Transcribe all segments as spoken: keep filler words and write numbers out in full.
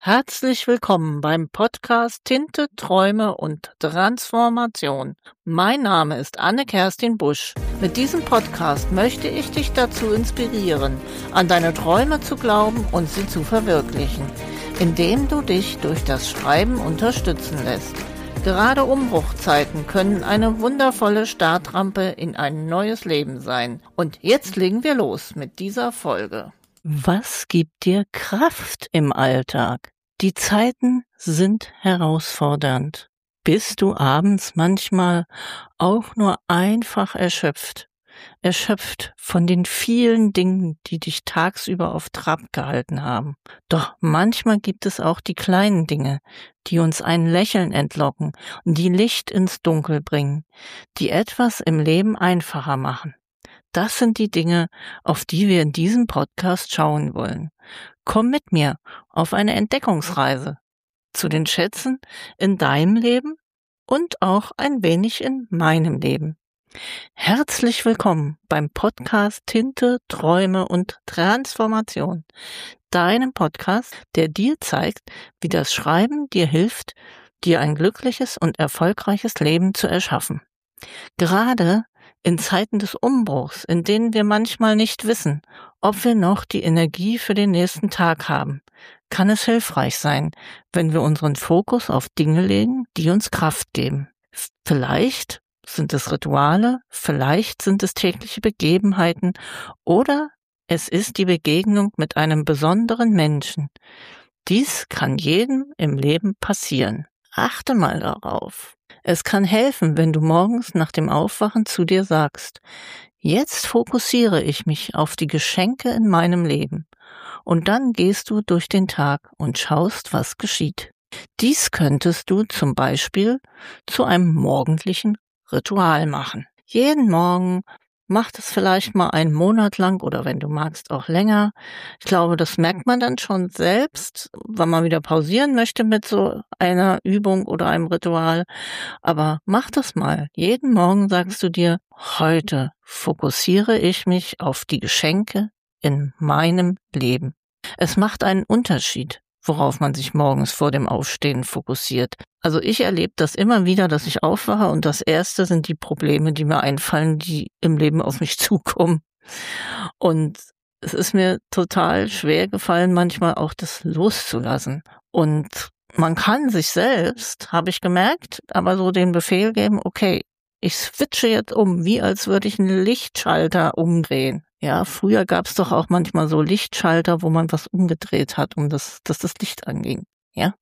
Herzlich willkommen beim Podcast Tinte, Träume und Transformation. Mein Name ist Anne-Kerstin Busch. Mit diesem Podcast möchte ich dich dazu inspirieren, an deine Träume zu glauben und sie zu verwirklichen, indem du dich durch das Schreiben unterstützen lässt. Gerade Umbruchzeiten können eine wundervolle Startrampe in ein neues Leben sein. Und jetzt legen wir los mit dieser Folge. Was gibt dir Kraft im Alltag? Die Zeiten sind herausfordernd. Bist du abends manchmal auch nur einfach erschöpft? Erschöpft von den vielen Dingen, die dich tagsüber auf Trab gehalten haben. Doch manchmal gibt es auch die kleinen Dinge, die uns ein Lächeln entlocken und die Licht ins Dunkel bringen, die etwas im Leben einfacher machen. Das sind die Dinge, auf die wir in diesem Podcast schauen wollen. Komm mit mir auf eine Entdeckungsreise zu den Schätzen in deinem Leben und auch ein wenig in meinem Leben. Herzlich willkommen beim Podcast Tinte, Träume und Transformation, deinem Podcast, der dir zeigt, wie das Schreiben dir hilft, dir ein glückliches und erfolgreiches Leben zu erschaffen. Gerade in Zeiten des Umbruchs, in denen wir manchmal nicht wissen, ob wir noch die Energie für den nächsten Tag haben, kann es hilfreich sein, wenn wir unseren Fokus auf Dinge legen, die uns Kraft geben. Vielleicht sind es Rituale, vielleicht sind es tägliche Begebenheiten oder es ist die Begegnung mit einem besonderen Menschen. Dies kann jedem im Leben passieren. Achte mal darauf. Es kann helfen, wenn du morgens nach dem Aufwachen zu dir sagst, jetzt fokussiere ich mich auf die Geschenke in meinem Leben. Und dann gehst du durch den Tag und schaust, was geschieht. Dies könntest du zum Beispiel zu einem morgendlichen Ritual machen. Jeden Morgen mach das vielleicht mal einen Monat lang oder wenn du magst auch länger. Ich glaube, das merkt man dann schon selbst, wenn man wieder pausieren möchte mit so einer Übung oder einem Ritual. Aber mach das mal. Jeden Morgen sagst du dir, heute fokussiere ich mich auf die Geschenke in meinem Leben. Es macht einen Unterschied, worauf man sich morgens vor dem Aufstehen fokussiert. Also ich erlebe das immer wieder, dass ich aufwache und das Erste sind die Probleme, die mir einfallen, die im Leben auf mich zukommen. Und es ist mir total schwer gefallen, manchmal auch das loszulassen. Und man kann sich selbst, habe ich gemerkt, aber so den Befehl geben, okay, ich switche jetzt um, wie als würde ich einen Lichtschalter umdrehen. Ja, früher gab es doch auch manchmal so Lichtschalter, wo man was umgedreht hat, um das, dass das Licht anging. Ja,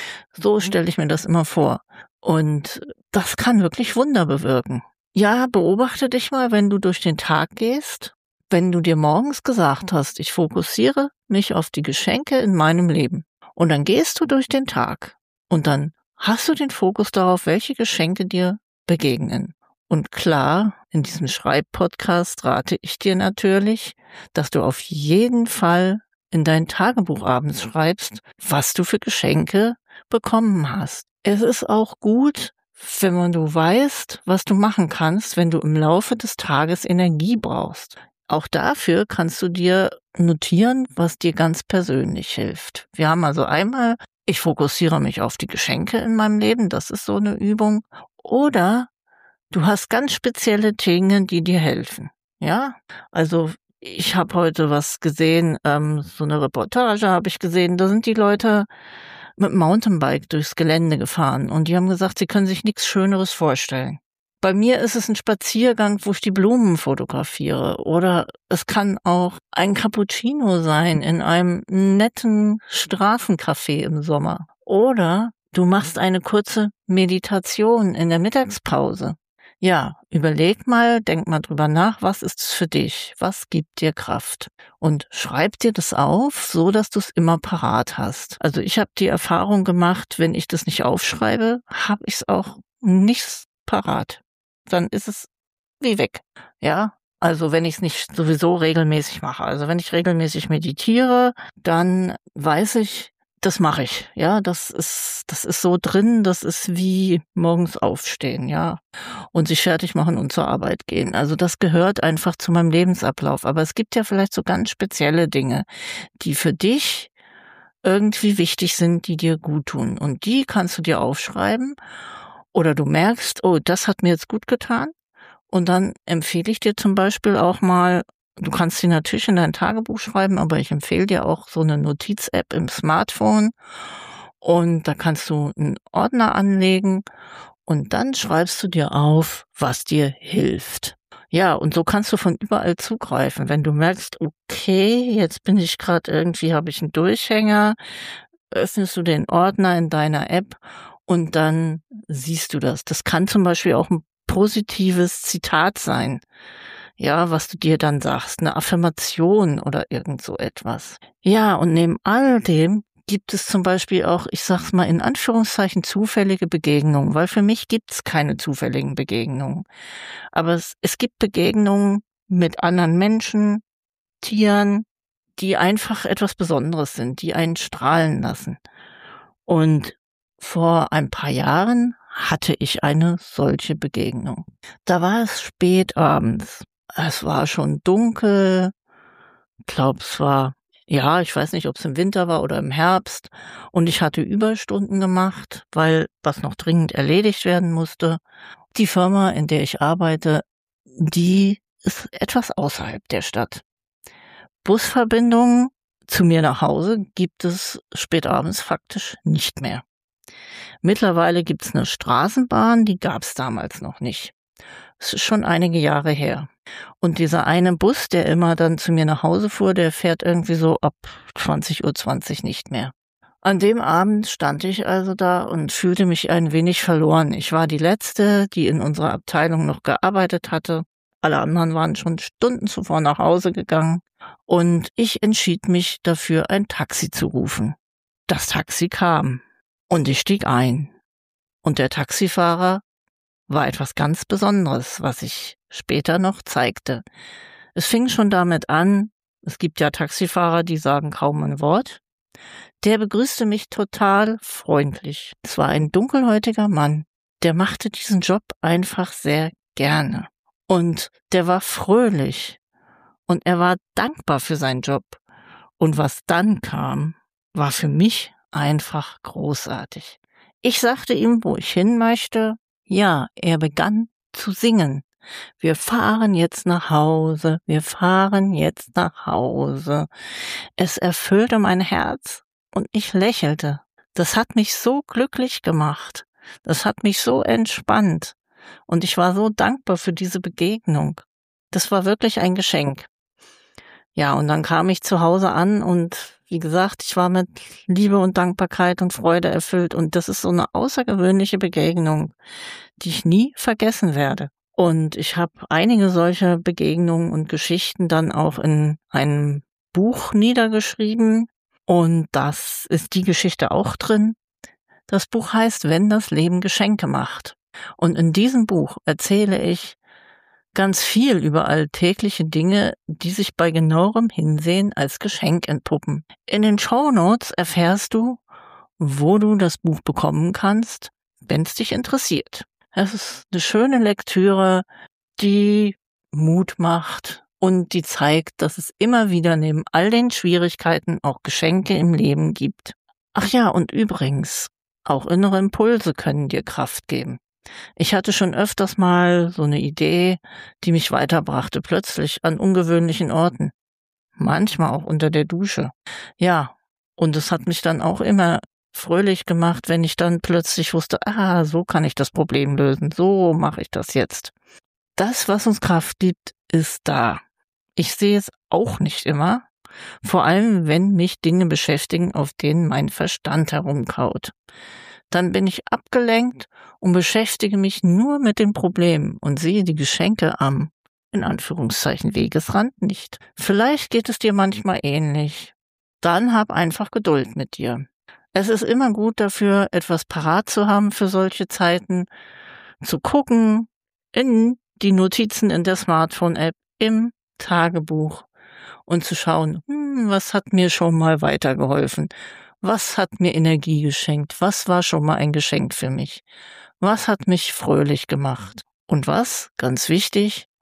so stelle ich mir das immer vor. Und das kann wirklich Wunder bewirken. Ja, beobachte dich mal, wenn du durch den Tag gehst, wenn du dir morgens gesagt hast, ich fokussiere mich auf die Geschenke in meinem Leben. Und dann gehst du durch den Tag und dann hast du den Fokus darauf, welche Geschenke dir begegnen. Und klar, in diesem Schreibpodcast rate ich dir natürlich, dass du auf jeden Fall in dein Tagebuch abends schreibst, was du für Geschenke bekommen hast. Es ist auch gut, wenn man du weißt, was du machen kannst, wenn du im Laufe des Tages Energie brauchst. Auch dafür kannst du dir notieren, was dir ganz persönlich hilft. Wir haben also einmal, ich fokussiere mich auf die Geschenke in meinem Leben, das ist so eine Übung. Oder du hast ganz spezielle Dinge, die dir helfen. Ja, also ich habe heute was gesehen, ähm, so eine Reportage habe ich gesehen, da sind die Leute mit dem Mountainbike durchs Gelände gefahren und die haben gesagt, sie können sich nichts Schöneres vorstellen. Bei mir ist es ein Spaziergang, wo ich die Blumen fotografiere oder es kann auch ein Cappuccino sein in einem netten Straßencafé im Sommer oder du machst eine kurze Meditation in der Mittagspause. Ja, überleg mal, denk mal drüber nach, was ist es für dich? Was gibt dir Kraft? Und schreib dir das auf, so dass du es immer parat hast. Also ich habe die Erfahrung gemacht, wenn ich das nicht aufschreibe, habe ich es auch nicht parat. Dann ist es wie weg. Ja, also wenn ich es nicht sowieso regelmäßig mache. Also wenn ich regelmäßig meditiere, dann weiß ich, das mache ich, ja, das ist, das ist so drin, das ist wie morgens aufstehen, ja, und sich fertig machen und zur Arbeit gehen. Also das gehört einfach zu meinem Lebensablauf. Aber es gibt ja vielleicht so ganz spezielle Dinge, die für dich irgendwie wichtig sind, die dir gut tun. Und die kannst du dir aufschreiben oder du merkst, oh, das hat mir jetzt gut getan. Und dann empfehle ich dir zum Beispiel auch mal, du kannst sie natürlich in dein Tagebuch schreiben, aber ich empfehle dir auch so eine Notiz-App im Smartphone. Und da kannst du einen Ordner anlegen und dann schreibst du dir auf, was dir hilft. Ja, und so kannst du von überall zugreifen. Wenn du merkst, okay, jetzt bin ich gerade irgendwie, habe ich einen Durchhänger, öffnest du den Ordner in deiner App und dann siehst du das. Das kann zum Beispiel auch ein positives Zitat sein. Ja, was du dir dann sagst, eine Affirmation oder irgend so etwas. Ja, und neben all dem gibt es zum Beispiel auch, ich sag's mal in Anführungszeichen, zufällige Begegnungen, weil für mich gibt's keine zufälligen Begegnungen. Aber es, es gibt Begegnungen mit anderen Menschen, Tieren, die einfach etwas Besonderes sind, die einen strahlen lassen. Und vor ein paar Jahren hatte ich eine solche Begegnung. Da war es spät abends. Es war schon dunkel. Ich glaube, es war, ja, ich weiß nicht, ob es im Winter war oder im Herbst. Und ich hatte Überstunden gemacht, weil was noch dringend erledigt werden musste. Die Firma, in der ich arbeite, die ist etwas außerhalb der Stadt. Busverbindungen zu mir nach Hause gibt es spätabends faktisch nicht mehr. Mittlerweile gibt es eine Straßenbahn, die gab es damals noch nicht. Es ist schon einige Jahre her. Und dieser eine Bus, der immer dann zu mir nach Hause fuhr, der fährt irgendwie so ab zwanzig Uhr zwanzig nicht mehr. An dem Abend stand ich also da und fühlte mich ein wenig verloren. Ich war die Letzte, die in unserer Abteilung noch gearbeitet hatte. Alle anderen waren schon Stunden zuvor nach Hause gegangen. Und ich entschied mich dafür, ein Taxi zu rufen. Das Taxi kam. Und ich stieg ein. Und der Taxifahrer war etwas ganz Besonderes, was sich später noch zeigte. Es fing schon damit an, es gibt ja Taxifahrer, die sagen kaum ein Wort. Der begrüßte mich total freundlich. Es war ein dunkelhäutiger Mann. Der machte diesen Job einfach sehr gerne. Und der war fröhlich. Und er war dankbar für seinen Job. Und was dann kam, war für mich einfach großartig. Ich sagte ihm, wo ich hin möchte. Ja, er begann zu singen. Wir fahren jetzt nach Hause, wir fahren jetzt nach Hause. Es erfüllte mein Herz und ich lächelte. Das hat mich so glücklich gemacht. Das hat mich so entspannt. Und ich war so dankbar für diese Begegnung. Das war wirklich ein Geschenk. Ja, und dann kam ich zu Hause an und wie gesagt, ich war mit Liebe und Dankbarkeit und Freude erfüllt und das ist so eine außergewöhnliche Begegnung, die ich nie vergessen werde. Und ich habe einige solcher Begegnungen und Geschichten dann auch in einem Buch niedergeschrieben und das ist die Geschichte auch drin. Das Buch heißt Wenn das Leben Geschenke macht. Und in diesem Buch erzähle ich ganz viel über alltägliche Dinge, die sich bei genauerem Hinsehen als Geschenk entpuppen. In den Shownotes erfährst du, wo du das Buch bekommen kannst, wenn es dich interessiert. Es ist eine schöne Lektüre, die Mut macht und die zeigt, dass es immer wieder neben all den Schwierigkeiten auch Geschenke im Leben gibt. Ach ja, und übrigens, auch innere Impulse können dir Kraft geben. Ich hatte schon öfters mal so eine Idee, die mich weiterbrachte, plötzlich an ungewöhnlichen Orten. Manchmal auch unter der Dusche. Ja, und es hat mich dann auch immer fröhlich gemacht, wenn ich dann plötzlich wusste, ah, so kann ich das Problem lösen, so mache ich das jetzt. Das, was uns Kraft gibt, ist da. Ich sehe es auch nicht immer, vor allem wenn mich Dinge beschäftigen, auf denen mein Verstand herumkaut. Dann bin ich abgelenkt und beschäftige mich nur mit den Problemen und sehe die Geschenke am, in Anführungszeichen, Wegesrand nicht. Vielleicht geht es dir manchmal ähnlich. Dann hab einfach Geduld mit dir. Es ist immer gut dafür, etwas parat zu haben für solche Zeiten, zu gucken in die Notizen in der Smartphone-App, im Tagebuch und zu schauen, hm, was hat mir schon mal weitergeholfen? Was hat mir Energie geschenkt? Was war schon mal ein Geschenk für mich? Was hat mich fröhlich gemacht? Und was, ganz wichtig,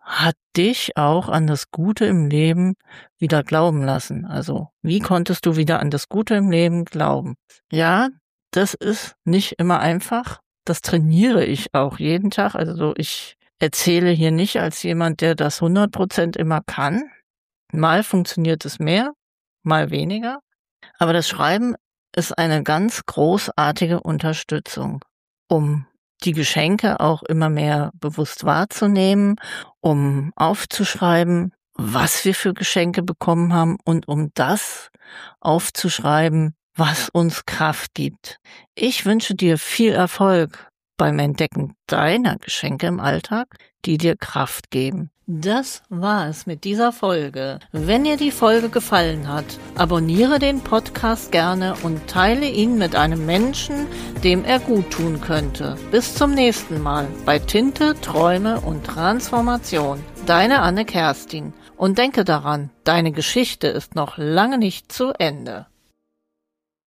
hat dich auch an das Gute im Leben wieder glauben lassen? Also, wie konntest du wieder an das Gute im Leben glauben? Ja, das ist nicht immer einfach. Das trainiere ich auch jeden Tag. Also, ich erzähle hier nicht als jemand, der das hundert Prozent immer kann. Mal funktioniert es mehr, mal weniger. Aber das Schreiben ist eine ganz großartige Unterstützung, um die Geschenke auch immer mehr bewusst wahrzunehmen, um aufzuschreiben, was wir für Geschenke bekommen haben und um das aufzuschreiben, was uns Kraft gibt. Ich wünsche dir viel Erfolg beim Entdecken deiner Geschenke im Alltag, die dir Kraft geben. Das war es mit dieser Folge. Wenn dir die Folge gefallen hat, abonniere den Podcast gerne und teile ihn mit einem Menschen, dem er gut tun könnte. Bis zum nächsten Mal bei Tinte, Träume und Transformation. Deine Anne Kerstin. Und denke daran, deine Geschichte ist noch lange nicht zu Ende.